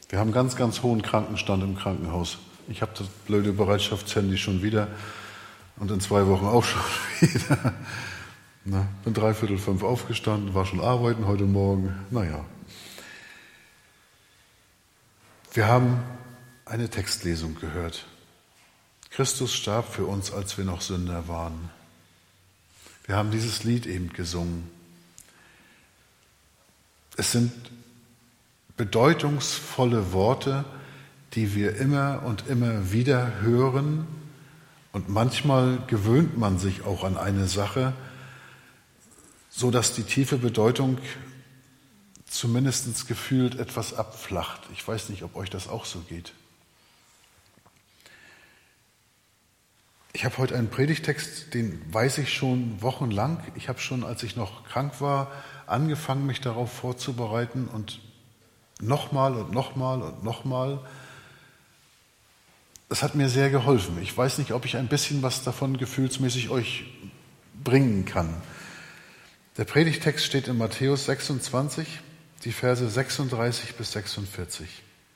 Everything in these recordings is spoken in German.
Wir haben ganz, ganz hohen Krankenstand im Krankenhaus. Ich habe das blöde Bereitschaftshandy schon wieder und in 2 Wochen auch schon wieder. Bin 4:45 aufgestanden, war schon arbeiten heute Morgen. Naja. Wir haben eine Textlesung gehört. Christus starb für uns, als wir noch Sünder waren. Wir haben dieses Lied eben gesungen. Es sind bedeutungsvolle Worte, die wir immer und immer wieder hören. Und manchmal gewöhnt man sich auch an eine Sache, so dass die tiefe Bedeutung zumindest gefühlt etwas abflacht. Ich weiß nicht, ob euch das auch so geht. Ich habe heute einen Predigtext, den weiß ich schon wochenlang. Ich habe schon, als ich noch krank war, angefangen, mich darauf vorzubereiten und nochmal und nochmal und nochmal. Das hat mir sehr geholfen. Ich weiß nicht, ob ich ein bisschen was davon gefühlsmäßig euch bringen kann. Der Predigtext steht in Matthäus 26, die Verse 36 bis 46.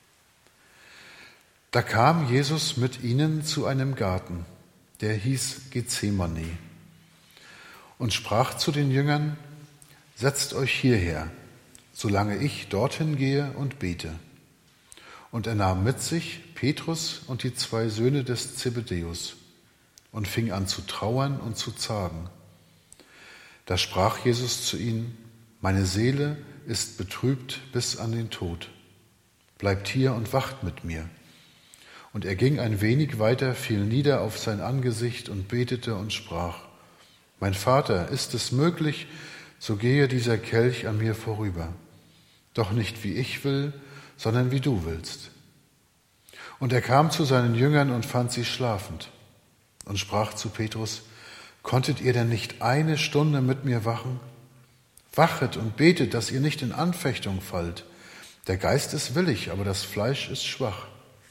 Da kam Jesus mit ihnen zu einem Garten, der hieß Gethsemane, und sprach zu den Jüngern: Setzt euch hierher, solange ich dorthin gehe und bete. Und er nahm mit sich Petrus und die 2 Söhne des Zebedäus und fing an zu trauern und zu zagen. Da sprach Jesus zu ihnen: Meine Seele ist betrübt bis an den Tod. Bleibt hier und wacht mit mir. Und er ging ein wenig weiter, fiel nieder auf sein Angesicht und betete und sprach: Mein Vater, ist es möglich, so gehe dieser Kelch an mir vorüber. Doch nicht wie ich will, sondern wie du willst. Und er kam zu seinen Jüngern und fand sie schlafend und sprach zu Petrus: Konntet ihr denn nicht 1 Stunde mit mir wachen? Wachet und betet, dass ihr nicht in Anfechtung fallt. Der Geist ist willig, aber das Fleisch ist schwach.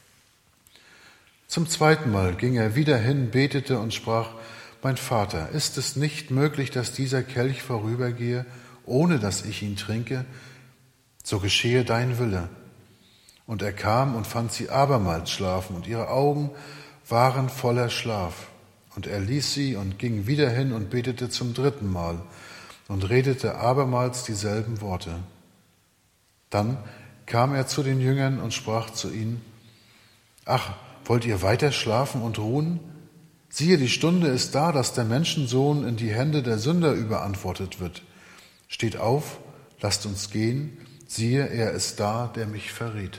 Zum 2. Mal ging er wieder hin, betete und sprach: Mein Vater, ist es nicht möglich, dass dieser Kelch vorübergehe, ohne dass ich ihn trinke? So geschehe dein Wille. Und er kam und fand sie abermals schlafen, und ihre Augen waren voller Schlaf. Und er ließ sie und ging wieder hin und betete zum 3. Mal und redete abermals dieselben Worte. Dann kam er zu den Jüngern und sprach zu ihnen: Ach, wollt ihr weiter schlafen und ruhen? Siehe, die Stunde ist da, dass der Menschensohn in die Hände der Sünder überantwortet wird. Steht auf, lasst uns gehen. Siehe, er ist da, der mich verrät.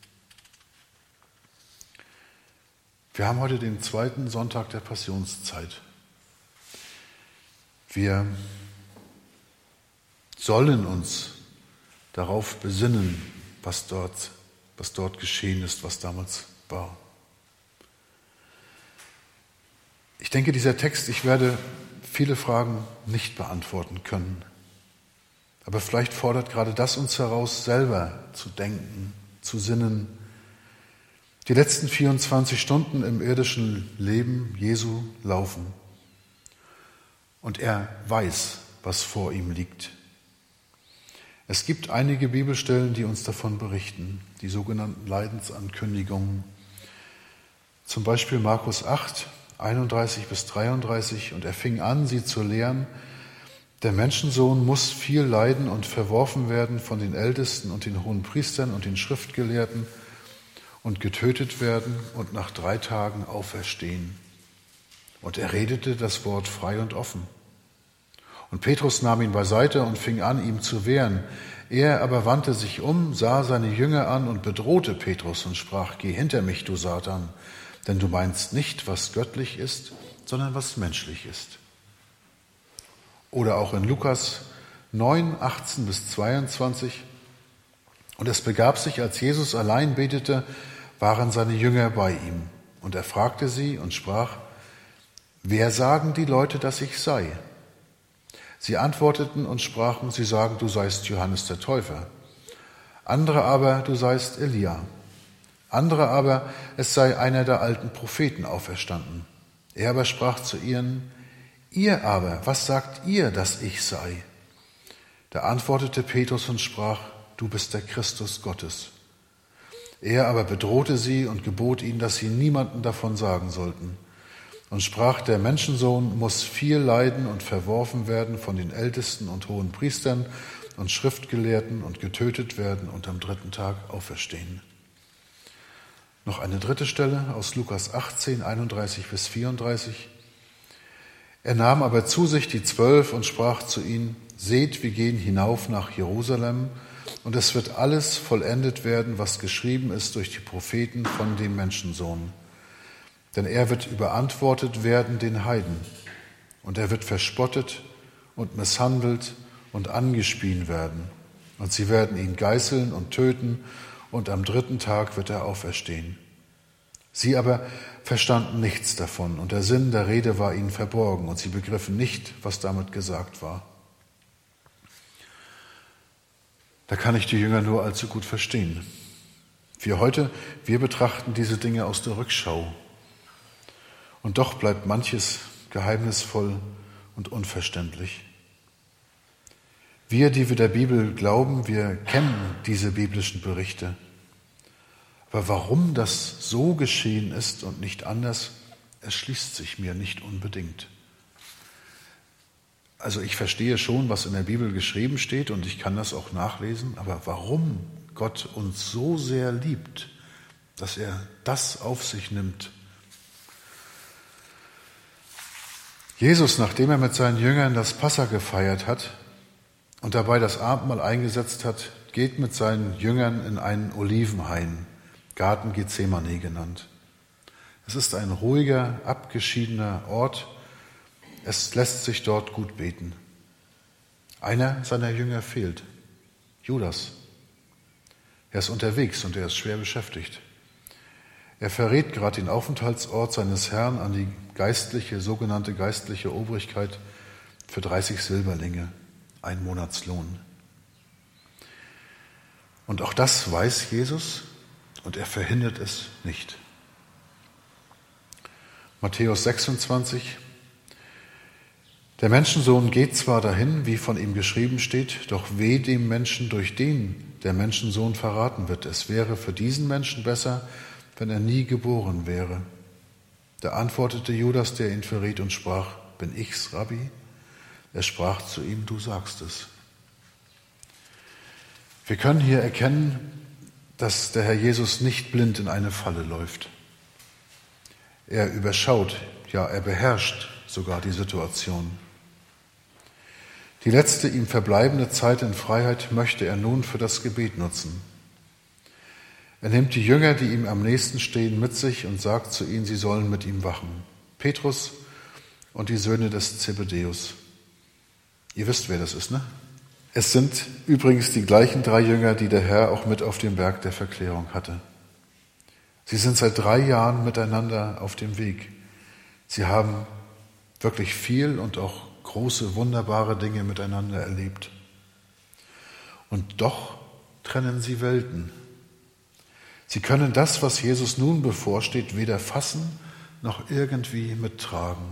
Wir haben heute den 2. Sonntag der Passionszeit. Wir sollen uns darauf besinnen, was dort geschehen ist, was damals war. Ich denke, dieser Text, ich werde viele Fragen nicht beantworten können. Aber vielleicht fordert gerade das uns heraus, selber zu denken, zu sinnen. Die letzten 24 Stunden im irdischen Leben Jesu laufen. Und er weiß, was vor ihm liegt. Es gibt einige Bibelstellen, die uns davon berichten, die sogenannten Leidensankündigungen. Zum Beispiel Markus 8, 31 bis 33, und er fing an, sie zu lehren: Der Menschensohn muss viel leiden und verworfen werden von den Ältesten und den Hohenpriestern und den Schriftgelehrten und getötet werden und nach 3 Tagen auferstehen. Und er redete das Wort frei und offen. Und Petrus nahm ihn beiseite und fing an, ihm zu wehren. Er aber wandte sich um, sah seine Jünger an und bedrohte Petrus und sprach: Geh hinter mich, du Satan, denn du meinst nicht, was göttlich ist, sondern was menschlich ist. Oder auch in Lukas 9, 18 bis 22. Und es begab sich, als Jesus allein betete, waren seine Jünger bei ihm. Und er fragte sie und sprach: Wer sagen die Leute, dass ich sei? Sie antworteten und sprachen: Sie sagen, du seist Johannes der Täufer. Andere aber, du seist Elia. Andere aber, es sei einer der alten Propheten auferstanden. Er aber sprach zu ihnen: Ihr aber, was sagt ihr, dass ich sei? Da antwortete Petrus und sprach: Du bist der Christus Gottes. Er aber bedrohte sie und gebot ihnen, dass sie niemandem davon sagen sollten. Und sprach, der Menschensohn muss viel leiden und verworfen werden von den Ältesten und hohen Priestern und Schriftgelehrten und getötet werden und am 3. Tag auferstehen. Noch eine dritte Stelle aus Lukas 18, 31 bis 34. Er nahm aber zu sich die 12 und sprach zu ihnen, seht, wir gehen hinauf nach Jerusalem, und es wird alles vollendet werden, was geschrieben ist durch die Propheten von dem Menschensohn. Denn er wird überantwortet werden den Heiden, und er wird verspottet und misshandelt und angespien werden. Und sie werden ihn geißeln und töten, und am 3. Tag wird er auferstehen. Sie aber verstanden nichts davon, und der Sinn der Rede war ihnen verborgen, und sie begriffen nicht, was damit gesagt war. Da kann ich die Jünger nur allzu gut verstehen. Wir heute, wir betrachten diese Dinge aus der Rückschau. Und doch bleibt manches geheimnisvoll und unverständlich. Wir, die wir der Bibel glauben, wir kennen diese biblischen Berichte. Aber warum das so geschehen ist und nicht anders, erschließt sich mir nicht unbedingt. Also ich verstehe schon, was in der Bibel geschrieben steht und ich kann das auch nachlesen, aber warum Gott uns so sehr liebt, dass er das auf sich nimmt. Jesus, nachdem er mit seinen Jüngern das Passa gefeiert hat und dabei das Abendmahl eingesetzt hat, geht mit seinen Jüngern in einen Olivenhain, Garten Gethsemane genannt. Es ist ein ruhiger, abgeschiedener Ort. Es lässt sich dort gut beten. Einer seiner Jünger fehlt, Judas. Er ist unterwegs und er ist schwer beschäftigt. Er verrät gerade den Aufenthaltsort seines Herrn an die sogenannte geistliche Obrigkeit für 30 Silberlinge, ein Monatslohn. Und auch das weiß Jesus und er verhindert es nicht. Matthäus 26. Der Menschensohn geht zwar dahin, wie von ihm geschrieben steht, doch weh dem Menschen, durch den der Menschensohn verraten wird. Es wäre für diesen Menschen besser, wenn er nie geboren wäre. Da antwortete Judas, der ihn verriet, und sprach, bin ich's, Rabbi? Er sprach zu ihm, du sagst es. Wir können hier erkennen, dass der Herr Jesus nicht blind in eine Falle läuft. Er überschaut, ja, er beherrscht sogar die Situation. Die letzte ihm verbleibende Zeit in Freiheit möchte er nun für das Gebet nutzen. Er nimmt die Jünger, die ihm am nächsten stehen, mit sich und sagt zu ihnen, sie sollen mit ihm wachen. Petrus und die Söhne des Zebedäus. Ihr wisst, wer das ist, ne? Es sind übrigens die gleichen 3 Jünger, die der Herr auch mit auf dem Berg der Verklärung hatte. Sie sind seit 3 Jahren miteinander auf dem Weg. Sie haben wirklich viel und auch große, wunderbare Dinge miteinander erlebt. Und doch trennen sie Welten. Sie können das, was Jesus nun bevorsteht, weder fassen noch irgendwie mittragen.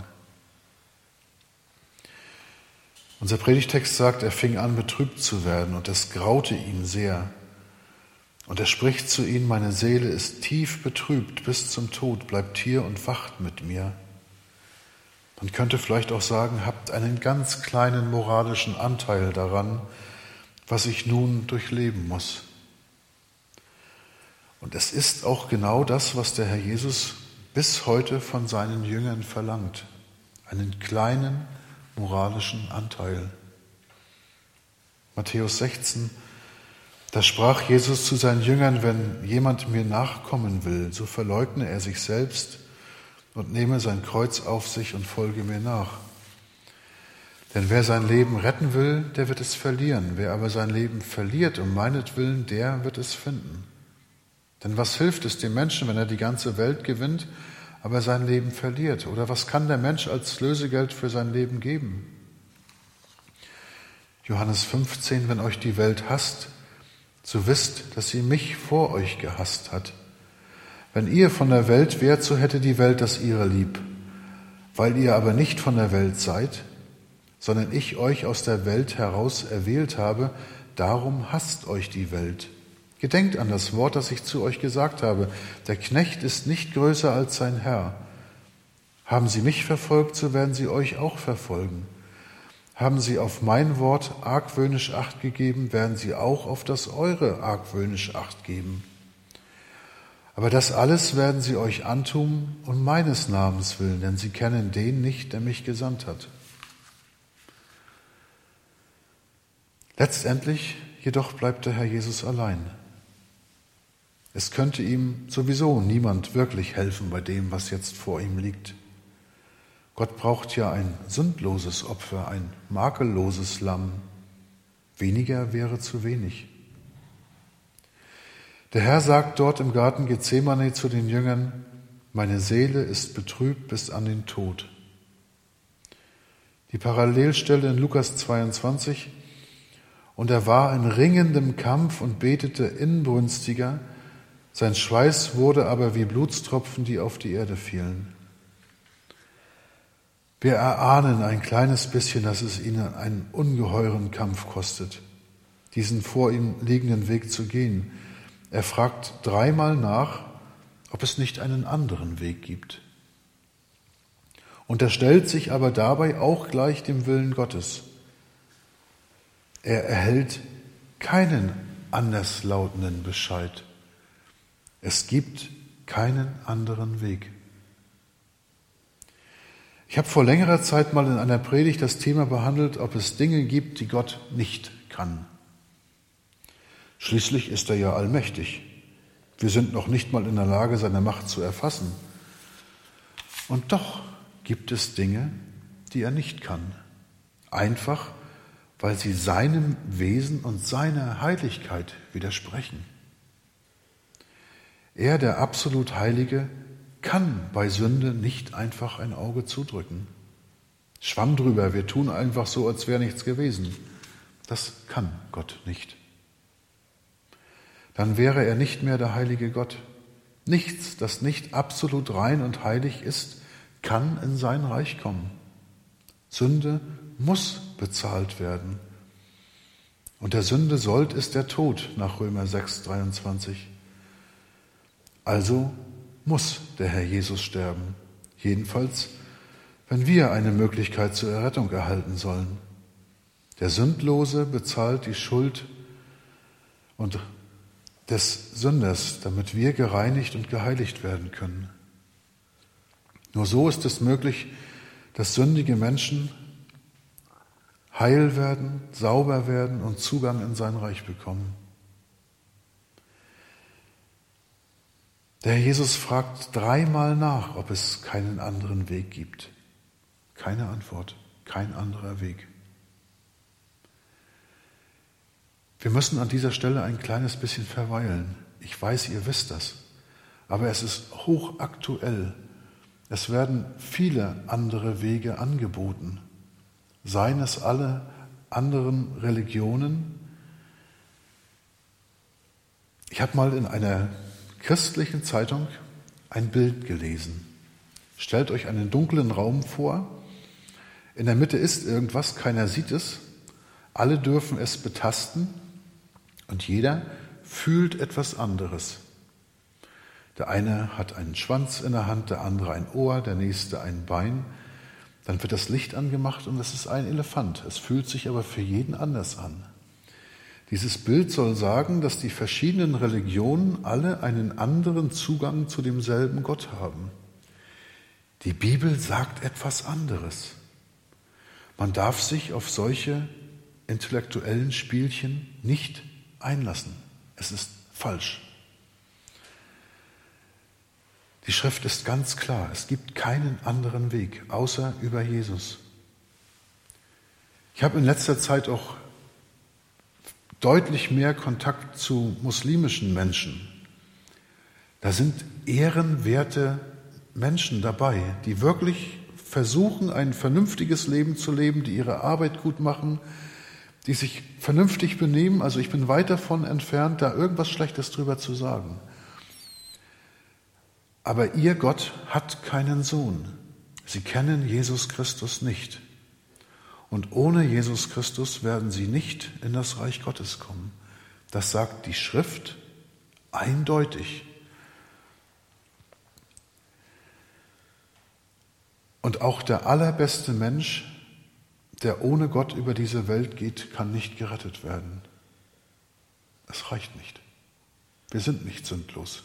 Unser Predigtext sagt, er fing an, betrübt zu werden und es graute ihm sehr. Und er spricht zu ihnen, meine Seele ist tief betrübt bis zum Tod, bleibt hier und wacht mit mir. Man könnte vielleicht auch sagen, habt einen ganz kleinen moralischen Anteil daran, was ich nun durchleben muss. Und es ist auch genau das, was der Herr Jesus bis heute von seinen Jüngern verlangt. Einen kleinen moralischen Anteil. Matthäus 16, da sprach Jesus zu seinen Jüngern, wenn jemand mir nachkommen will, so verleugne er sich selbst und nehme sein Kreuz auf sich und folge mir nach. Denn wer sein Leben retten will, der wird es verlieren. Wer aber sein Leben verliert um meinetwillen, der wird es finden. Denn was hilft es dem Menschen, wenn er die ganze Welt gewinnt, aber sein Leben verliert? Oder was kann der Mensch als Lösegeld für sein Leben geben? Johannes 15, wenn euch die Welt hasst, so wisst, dass sie mich vor euch gehasst hat. Wenn ihr von der Welt wärt, so hätte die Welt das ihre lieb. Weil ihr aber nicht von der Welt seid, sondern ich euch aus der Welt heraus erwählt habe, darum hasst euch die Welt. Gedenkt an das Wort, das ich zu euch gesagt habe. Der Knecht ist nicht größer als sein Herr. Haben sie mich verfolgt, so werden sie euch auch verfolgen. Haben sie auf mein Wort argwöhnisch Acht gegeben, werden sie auch auf das eure argwöhnisch Acht geben. Aber das alles werden sie euch antun, um meines Namens willen, denn sie kennen den nicht, der mich gesandt hat. Letztendlich jedoch bleibt der Herr Jesus allein. Es könnte ihm sowieso niemand wirklich helfen bei dem, was jetzt vor ihm liegt. Gott braucht ja ein sündloses Opfer, ein makelloses Lamm. Weniger wäre zu wenig. Der Herr sagt dort im Garten Gethsemane zu den Jüngern, meine Seele ist betrübt bis an den Tod. Die Parallelstelle in Lukas 22, und er war in ringendem Kampf und betete inbrünstiger, sein Schweiß wurde aber wie Blutstropfen, die auf die Erde fielen. Wir erahnen ein kleines bisschen, dass es ihnen einen ungeheuren Kampf kostet, diesen vor ihm liegenden Weg zu gehen. Er fragt dreimal nach, ob es nicht einen anderen Weg gibt. Unterstellt sich aber dabei auch gleich dem Willen Gottes. Er erhält keinen anderslautenden Bescheid. Es gibt keinen anderen Weg. Ich habe vor längerer Zeit mal in einer Predigt das Thema behandelt, ob es Dinge gibt, die Gott nicht kann. Schließlich ist er ja allmächtig. Wir sind noch nicht mal in der Lage, seine Macht zu erfassen. Und doch gibt es Dinge, die er nicht kann. Einfach, weil sie seinem Wesen und seiner Heiligkeit widersprechen. Er, der absolut Heilige, kann bei Sünde nicht einfach ein Auge zudrücken. Schwamm drüber, wir tun einfach so, als wäre nichts gewesen. Das kann Gott nicht. Dann wäre er nicht mehr der heilige Gott. Nichts, das nicht absolut rein und heilig ist, kann in sein Reich kommen. Sünde muss bezahlt werden. Und der Sünde Sold ist der Tod nach Römer 6, 23. Also muss der Herr Jesus sterben. Jedenfalls, wenn wir eine Möglichkeit zur Errettung erhalten sollen. Der Sündlose bezahlt die Schuld und des Sünders, damit wir gereinigt und geheiligt werden können. Nur so ist es möglich, dass sündige Menschen heil werden, sauber werden und Zugang in sein Reich bekommen. Der Herr Jesus fragt dreimal nach, ob es keinen anderen Weg gibt. Keine Antwort, kein anderer Weg. Wir müssen an dieser Stelle ein kleines bisschen verweilen. Ich weiß, ihr wisst das, aber es ist hochaktuell. Es werden viele andere Wege angeboten. Seien es alle anderen Religionen. Ich habe mal in einer christlichen Zeitung ein Bild gelesen. Stellt euch einen dunklen Raum vor. In der Mitte ist irgendwas, keiner sieht es. Alle dürfen es betasten und jeder fühlt etwas anderes. Der eine hat einen Schwanz in der Hand, der andere ein Ohr, der nächste ein Bein. Dann wird das Licht angemacht und es ist ein Elefant. Es fühlt sich aber für jeden anders an. Dieses Bild soll sagen, dass die verschiedenen Religionen alle einen anderen Zugang zu demselben Gott haben. Die Bibel sagt etwas anderes. Man darf sich auf solche intellektuellen Spielchen nicht einlassen. Es ist falsch. Die Schrift ist ganz klar. Es gibt keinen anderen Weg, außer über Jesus. Ich habe in letzter Zeit auch deutlich mehr Kontakt zu muslimischen Menschen. Da sind ehrenwerte Menschen dabei, die wirklich versuchen, ein vernünftiges Leben zu leben, die ihre Arbeit gut machen, die sich vernünftig benehmen. Also ich bin weit davon entfernt, da irgendwas Schlechtes drüber zu sagen. Aber ihr Gott hat keinen Sohn. Sie kennen Jesus Christus nicht. Und ohne Jesus Christus werden sie nicht in das Reich Gottes kommen. Das sagt die Schrift Eindeutig. Und auch der allerbeste Mensch, der ohne Gott über diese Welt geht, kann nicht gerettet werden. Es reicht nicht. Wir sind nicht sündlos.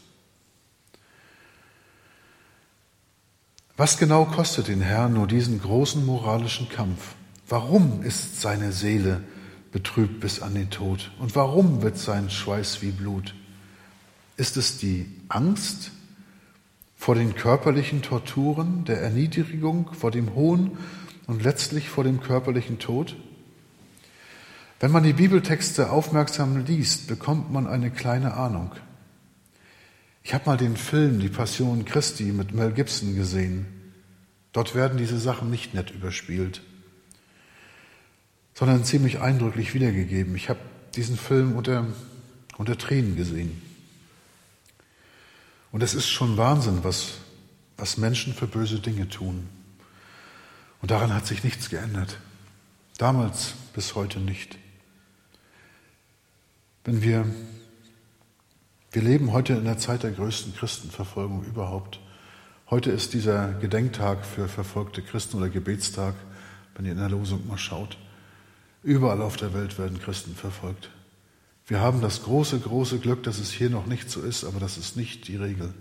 Was genau kostet den Herrn nur diesen großen moralischen Kampf? Warum ist seine Seele betrübt bis an den Tod? Und warum wird sein Schweiß wie Blut? Ist es die Angst vor den körperlichen Torturen, der Erniedrigung, vor dem Hohn und letztlich vor dem körperlichen Tod? Wenn man die Bibeltexte aufmerksam liest, bekommt man eine kleine Ahnung. Ich habe mal den Film Die Passion Christi mit Mel Gibson gesehen. Dort werden diese Sachen nicht nett überspielt, sondern ziemlich eindrücklich wiedergegeben. Ich habe diesen Film unter Tränen gesehen. Und es ist schon Wahnsinn, was Menschen für böse Dinge tun. Und daran hat sich nichts geändert. Damals bis heute nicht. Wir leben heute in der Zeit der größten Christenverfolgung überhaupt. Heute ist dieser Gedenktag für verfolgte Christen oder Gebetstag, wenn ihr in der Losung mal schaut. Überall auf der Welt werden Christen verfolgt. Wir haben das große, große Glück, dass es hier noch nicht so ist, aber das ist nicht die Regel.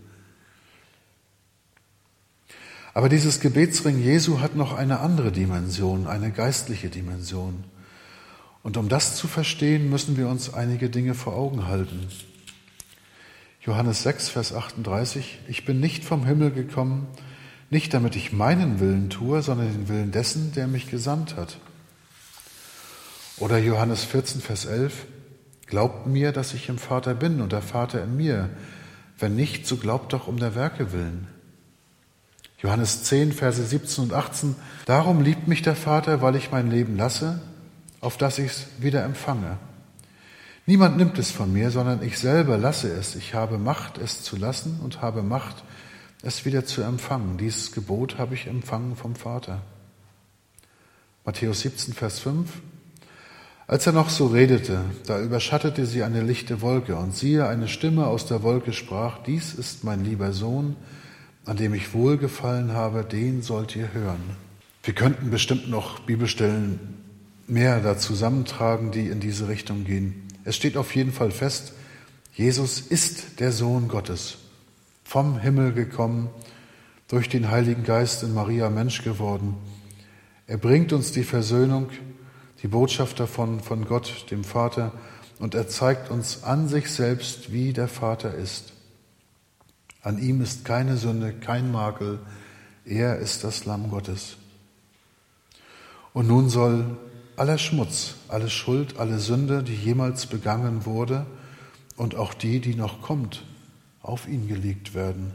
Aber dieses Gebetsring Jesu hat noch eine andere Dimension, eine geistliche Dimension. Und um das zu verstehen, müssen wir uns einige Dinge vor Augen halten. Johannes 6, Vers 38, ich bin nicht vom Himmel gekommen, nicht damit ich meinen Willen tue, sondern den Willen dessen, der mich gesandt hat. Oder Johannes 14, Vers 11, glaubt mir, dass ich im Vater bin und der Vater in mir. Wenn nicht, so glaubt doch um der Werke willen. Johannes 10, Verse 17 und 18, darum liebt mich der Vater, weil ich mein Leben lasse, auf das ich es wieder empfange. Niemand nimmt es von mir, sondern ich selber lasse es. Ich habe Macht, es zu lassen und habe Macht, es wieder zu empfangen. Dieses Gebot habe ich empfangen vom Vater. Matthäus 17, Vers 5. Als er noch so redete, da überschattete sie eine lichte Wolke und siehe, eine Stimme aus der Wolke sprach, dies ist mein lieber Sohn, an dem ich wohlgefallen habe, den sollt ihr hören. Wir könnten bestimmt noch Bibelstellen mehr da zusammentragen, die in diese Richtung gehen. Es steht auf jeden Fall fest, Jesus ist der Sohn Gottes, vom Himmel gekommen, durch den Heiligen Geist in Maria Mensch geworden. Er bringt uns die Versöhnung, die Botschaft davon von Gott, dem Vater, und er zeigt uns an sich selbst, wie der Vater ist. An ihm ist keine Sünde, kein Makel, er ist das Lamm Gottes. Und nun soll aller Schmutz, alle Schuld, alle Sünde, die jemals begangen wurde und auch die, die noch kommt, auf ihn gelegt werden.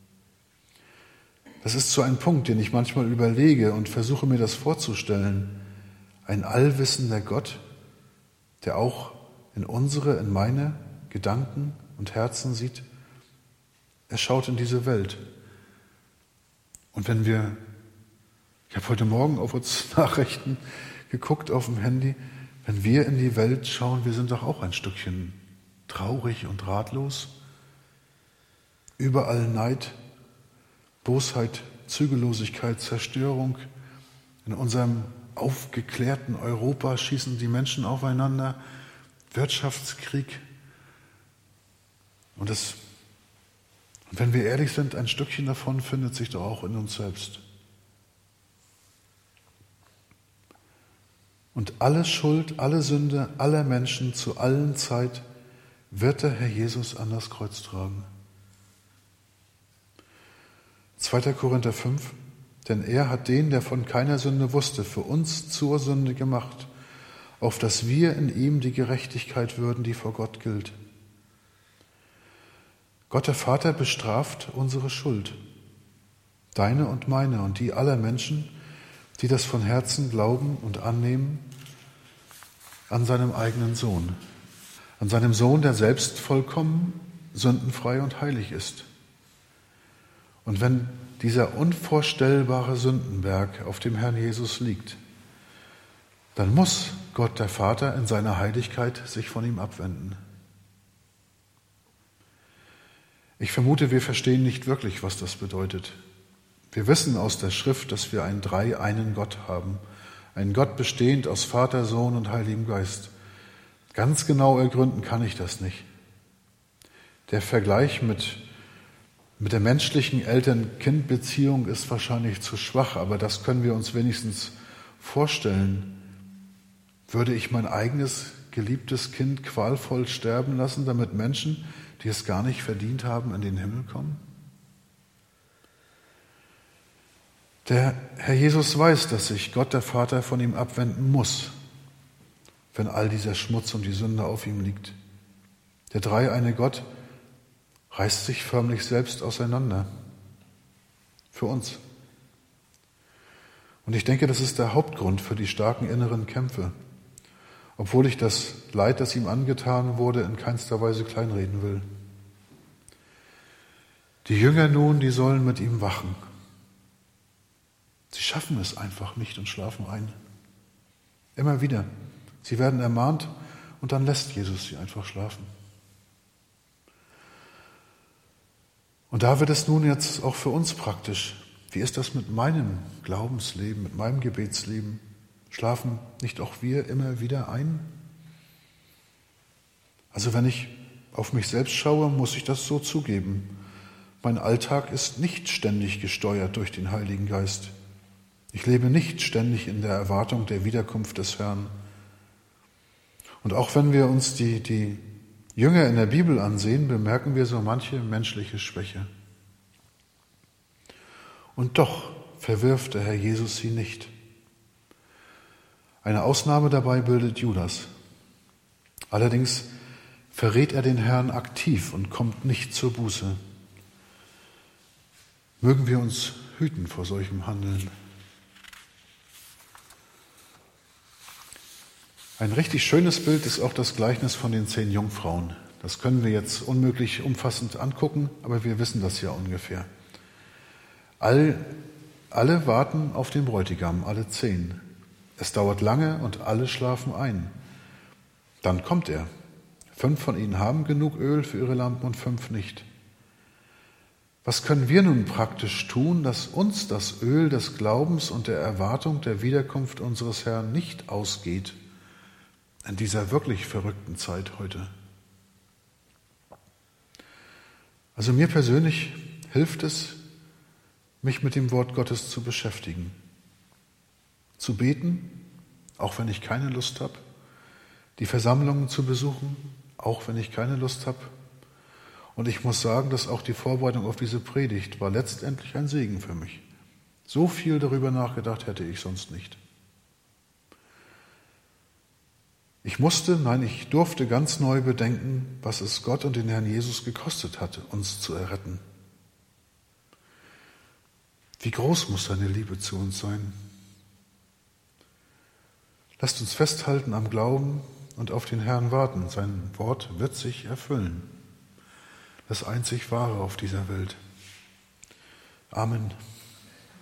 Das ist so ein Punkt, den ich manchmal überlege und versuche mir das vorzustellen. Ein allwissender Gott, der auch in meine Gedanken und Herzen sieht. Er schaut in diese Welt. Und ich habe heute Morgen auf uns Nachrichten geguckt auf dem Handy, wenn wir in die Welt schauen, wir sind doch auch ein Stückchen traurig und ratlos. Überall Neid, Bosheit, Zügellosigkeit, Zerstörung. In unserem aufgeklärten Europa schießen die Menschen aufeinander, Wirtschaftskrieg. Und wenn wir ehrlich sind, ein Stückchen davon findet sich doch auch in uns selbst. Und alle Schuld, alle Sünde aller Menschen zu allen Zeit wird der Herr Jesus an das Kreuz tragen. 2. Korinther 5, denn er hat den, der von keiner Sünde wusste, für uns zur Sünde gemacht, auf dass wir in ihm die Gerechtigkeit würden, die vor Gott gilt. Gott der Vater bestraft unsere Schuld, deine und meine und die aller Menschen, die das von Herzen glauben und annehmen, an seinem eigenen Sohn. An seinem Sohn, der selbst vollkommen, sündenfrei und heilig ist. Und wenn dieser unvorstellbare Sündenberg auf dem Herrn Jesus liegt, dann muss Gott der Vater in seiner Heiligkeit sich von ihm abwenden. Ich vermute, wir verstehen nicht wirklich, was das bedeutet. Wir wissen aus der Schrift, dass wir einen dreieinen Gott haben. Einen Gott bestehend aus Vater, Sohn und Heiligem Geist. Ganz genau ergründen kann ich das nicht. Der Vergleich mit der menschlichen Eltern-Kind-Beziehung ist wahrscheinlich zu schwach, aber das können wir uns wenigstens vorstellen. Würde ich mein eigenes geliebtes Kind qualvoll sterben lassen, damit Menschen, die es gar nicht verdient haben, in den Himmel kommen? Der Herr Jesus weiß, dass sich Gott der Vater von ihm abwenden muss, wenn all dieser Schmutz und die Sünde auf ihm liegt. Der dreieine Gott reißt sich förmlich selbst auseinander. Für uns. Und ich denke, das ist der Hauptgrund für die starken inneren Kämpfe. Obwohl ich das Leid, das ihm angetan wurde, in keinster Weise kleinreden will. Die Jünger nun, die sollen mit ihm wachen. Sie schaffen es einfach nicht und schlafen ein. Immer wieder. Sie werden ermahnt und dann lässt Jesus sie einfach schlafen. Und da wird es nun jetzt auch für uns praktisch. Wie ist das mit meinem Glaubensleben, mit meinem Gebetsleben? Schlafen nicht auch wir immer wieder ein? Also wenn ich auf mich selbst schaue, muss ich das so zugeben. Mein Alltag ist nicht ständig gesteuert durch den Heiligen Geist. Ich lebe nicht ständig in der Erwartung der Wiederkunft des Herrn. Und auch wenn wir uns die Jünger in der Bibel ansehen, bemerken wir so manche menschliche Schwäche. Und doch verwirft der Herr Jesus sie nicht. Eine Ausnahme dabei bildet Judas. Allerdings verrät er den Herrn aktiv und kommt nicht zur Buße. Mögen wir uns hüten vor solchem Handeln. Ein richtig schönes Bild ist auch das Gleichnis von den 10 Jungfrauen. Das können wir jetzt unmöglich umfassend angucken, aber wir wissen das ja ungefähr. Alle warten auf den Bräutigam, alle 10. Es dauert lange und alle schlafen ein. Dann kommt er. 5 von ihnen haben genug Öl für ihre Lampen und 5 nicht. Was können wir nun praktisch tun, dass uns das Öl des Glaubens und der Erwartung der Wiederkunft unseres Herrn nicht ausgeht in dieser wirklich verrückten Zeit heute? Also mir persönlich hilft es, mich mit dem Wort Gottes zu beschäftigen. Zu beten, auch wenn ich keine Lust habe. Die Versammlungen zu besuchen, auch wenn ich keine Lust habe. Und ich muss sagen, dass auch die Vorbereitung auf diese Predigt war letztendlich ein Segen für mich. So viel darüber nachgedacht hätte ich sonst nicht. Ich durfte ganz neu bedenken, was es Gott und den Herrn Jesus gekostet hatte, uns zu erretten. Wie groß muss seine Liebe zu uns sein? Lasst uns festhalten am Glauben und auf den Herrn warten. Sein Wort wird sich erfüllen. Das einzig Wahre auf dieser Welt. Amen.